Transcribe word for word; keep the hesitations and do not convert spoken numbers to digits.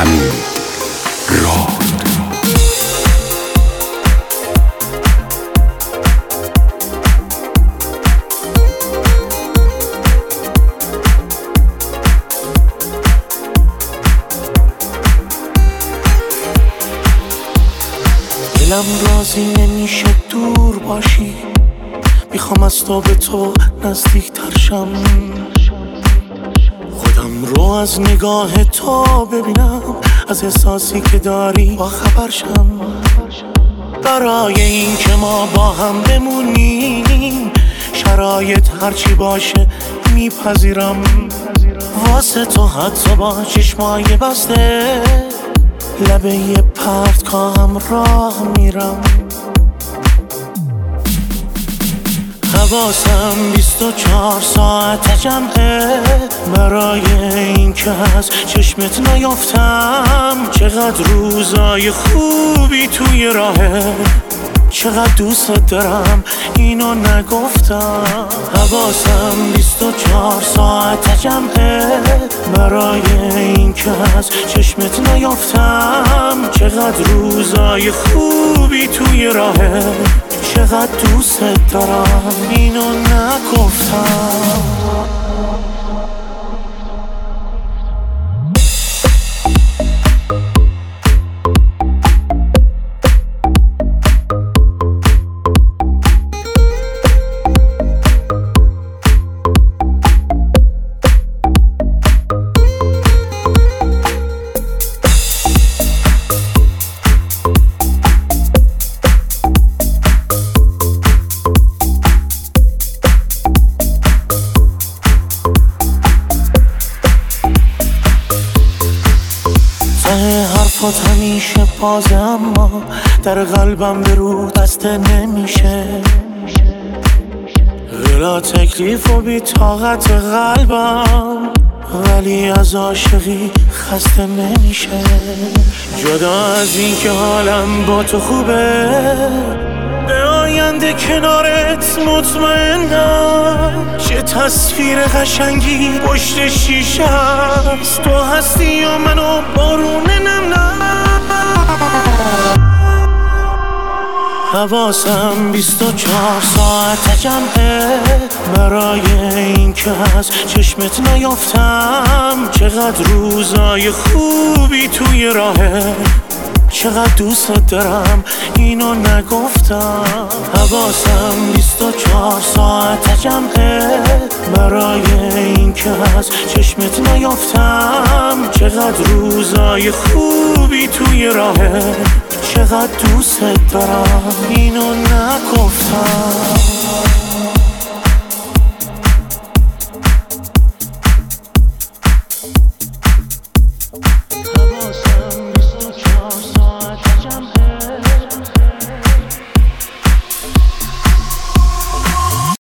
همین راد. دلم راضی نمیشه دور باشی، میخوام از تو به تو نزدیک تر شم، خودم رو از نگاه تو ببینم، از احساسی که داری با خبر شم. برای این که ما با هم بمونیم شرایط هرچی باشه میپذیرم، واسه تو حتی با چشمای بسته لبه یه پرت کام راه میرم. حواسم بیست و چهار ساعت جمعه برای این که از چشمت نیافتم، چقدر روزای خوبی توی راهه، چقدر دوست دارم اینو نگفتم. حواسم بیست و چهار ساعت جمعه برای این که از چشمت نیافتم، چقدر روزای خوبی توی راهه، چقدر دوست دارم اینو نگفتم. حرفات همیشه بازه اما در قلبم به رو بسته نمیشه، بلا تکلیف و بی طاقت قلبم، ولی از عاشقی خسته نمیشه. جدا از این که حالم با تو خوبه، به آینده کنارت مطمئنم، چه تصویر قشنگی پشت شیشه است، تو هستی و منو بارون نم. حواسم بیست و چهار ساعت جمعه برای این که از چشمت نیافتم، چقدر روزای خوبی توی راهه، چقدر دوست دارم اینو نگفتم. حواسم بیست و چهار ساعت جمعه برای این که از چشمت نیافتم، چقدر روزای خوبی توی راهه، چقدر دوست دارم اینو نگفتم.